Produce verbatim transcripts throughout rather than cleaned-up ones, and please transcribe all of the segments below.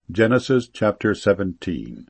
Genesis chapter seventeen.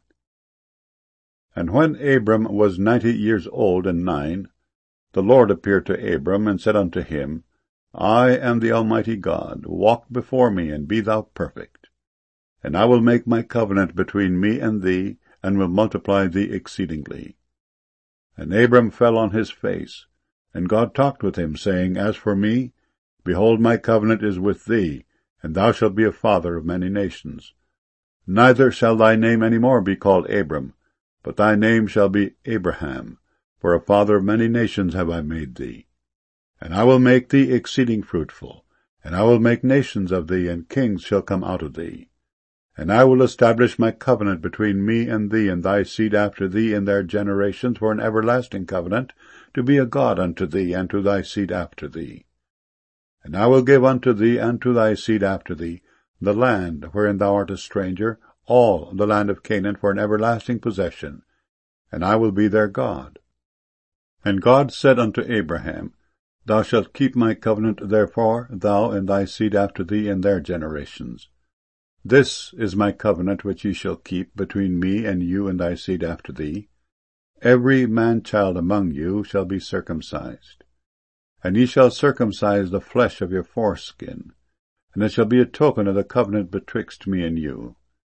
And when Abram was ninety years old and nine, the Lord appeared to Abram, and said unto him, I am the Almighty God. Walk before me, and be thou perfect. And I will make my covenant between me and thee, and will multiply thee exceedingly. And Abram fell on his face, and God talked with him, saying, As for me, behold, my covenant is with thee, and thou shalt be a father of many nations. Neither shall thy name any more be called Abram, but thy name shall be Abraham, for a father of many nations have I made thee. And I will make thee exceeding fruitful, and I will make nations of thee, and kings shall come out of thee. And I will establish my covenant between me and thee and thy seed after thee in their generations for an everlasting covenant, to be a God unto thee and to thy seed after thee. And I will give unto thee and to thy seed after thee the land wherein thou art a stranger, all the land of Canaan for an everlasting possession, and I will be their God. And God said unto Abraham, Thou shalt keep my covenant, therefore, thou and thy seed after thee in their generations. This is my covenant which ye shall keep between me and you and thy seed after thee. Every man-child among you shall be circumcised. And ye shall circumcise the flesh of your foreskin, and it shall be a token of the covenant betwixt me and you.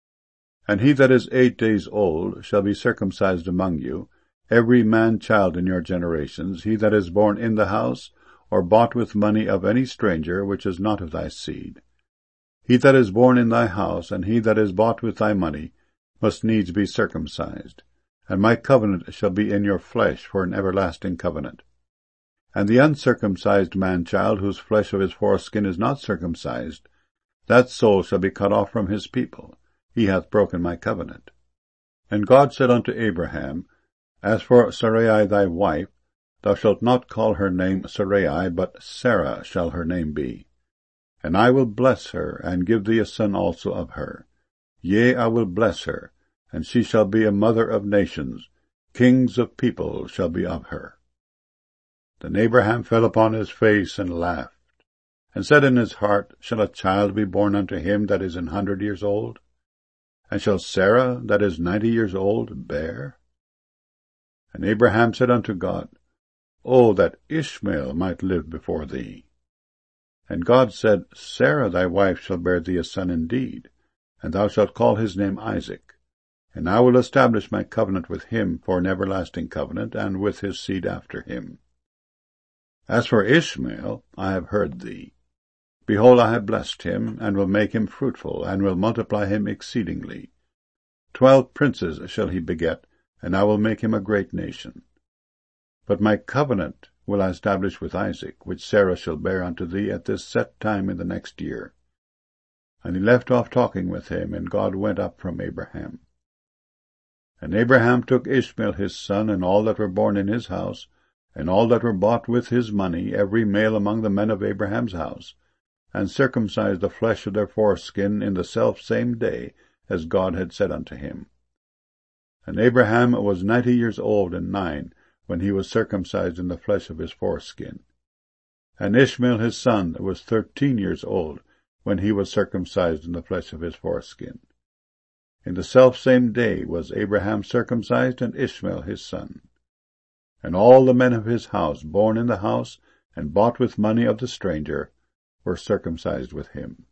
And he that is eight days old shall be circumcised among you, every man-child in your generations, he that is born in the house, or bought with money of any stranger which is not of thy seed. He that is born in thy house, and he that is bought with thy money, must needs be circumcised. And my covenant shall be in your flesh for an everlasting covenant. And the uncircumcised man-child, whose flesh of his foreskin is not circumcised, that soul shall be cut off from his people. He hath broken my covenant. And God said unto Abraham, As for Sarai thy wife, thou shalt not call her name Sarai, but Sarah shall her name be. And I will bless her, and give thee a son also of her. Yea, I will bless her, and she shall be a mother of nations. Kings of people shall be of her. Then Abraham fell upon his face and laughed, and said in his heart, Shall a child be born unto him that is an hundred years old? And shall Sarah, that is ninety years old, bear? And Abraham said unto God, O that Ishmael might live before thee! And God said, Sarah thy wife shall bear thee a son indeed, and thou shalt call his name Isaac. And I will establish my covenant with him for an everlasting covenant, and with his seed after him. As for Ishmael, I have heard thee. Behold, I have blessed him, and will make him fruitful, and will multiply him exceedingly. Twelve princes shall he beget, and I will make him a great nation. But my covenant will I establish with Isaac, which Sarah shall bear unto thee at this set time in the next year. And he left off talking with him, and God went up from Abraham. And Abraham took Ishmael his son, and all that were born in his house, and all that were bought with his money, every male among the men of Abraham's house, and circumcised the flesh of their foreskin in the selfsame day, as God had said unto him. And Abraham was ninety years old and nine, when he was circumcised in the flesh of his foreskin. And Ishmael his son was thirteen years old, when he was circumcised in the flesh of his foreskin. In the selfsame day was Abraham circumcised, and Ishmael his son. And all the men of his house, born in the house, and bought with money of the stranger, were circumcised with him.